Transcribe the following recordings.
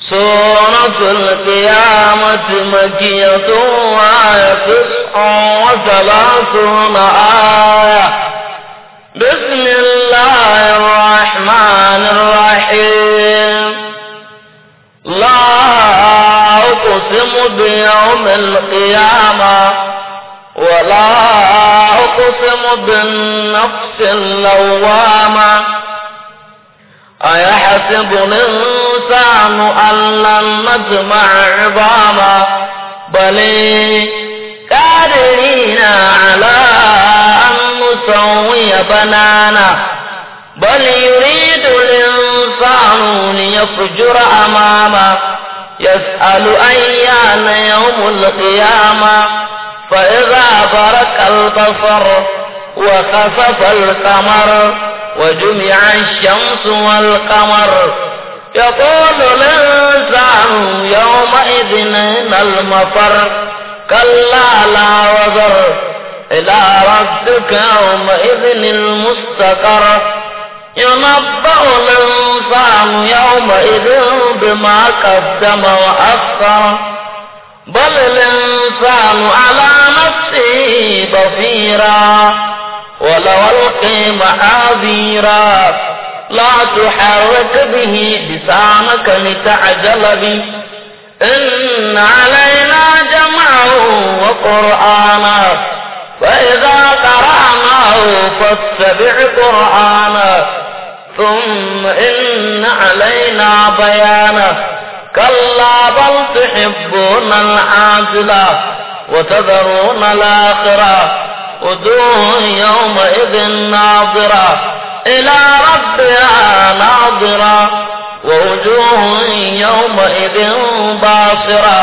سورة القيامة مكية وآية 39 آية. بسم الله الرحمن الرحيم. لا أقسم بيوم القيامة ولا أقسم بالنفس اللوامة أيحسب الإنسان أن لن نجمع عظاما بل قادرين على أن نسوي بنانا بل يريد الإنسان ليفجر أمامه يسأل أيان يوم القيامة فإذا برق البصر وخسف القمر وجمع الشمس والقمر يقول الإنسان يومئذ أين المفر كلا لا وزر إلى ربك يومئذ المستقر ينبأ الإنسان يومئذ بما قدم وأخر بل الإنسان على نفسه بصيرا ولو ألقي معاذيرا لا تحرك به لسانك لتعجل به إن علينا جمعه وقرآنه فإذا قرأناه فاتبع قرآنه ثم إن علينا بيانه كلا بل تحبون العاجلة وتذرون الآخرة وجوه يومئذ ناظرة إلى ربها ناظرة ووجوه يومئذ باصرة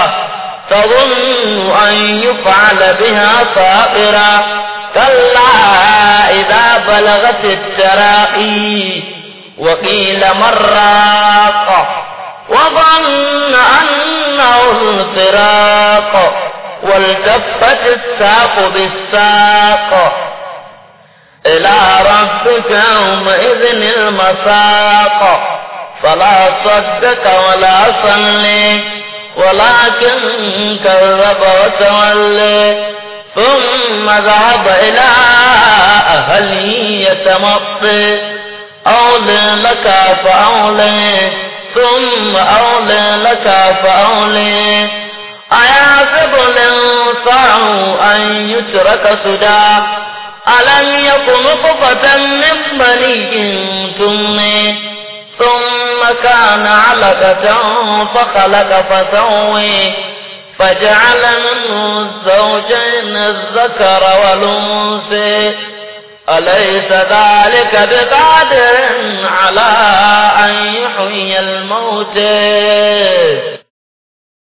تظن أن يفعل بها فاقرة كلا إذا بلغت التراقي وقيل من راق وظن أنه الفراق والتفت الساق بالساق إلى ربك يومئذ المساق فلا صدق ولا صلي ولكن كذب وتولي ثم ذهب إلى أهله يتمطي أولي لك فأولي ثم أولي لك فأولي أيحسب الإنسان أن يترك سدى ألم يكن نطفة من مني تمني ثم كان علقة فخلق فسوي فجعل منه الزوجين الذكر والأنثى أليس ذلك بقادر على أن يحيي الموتى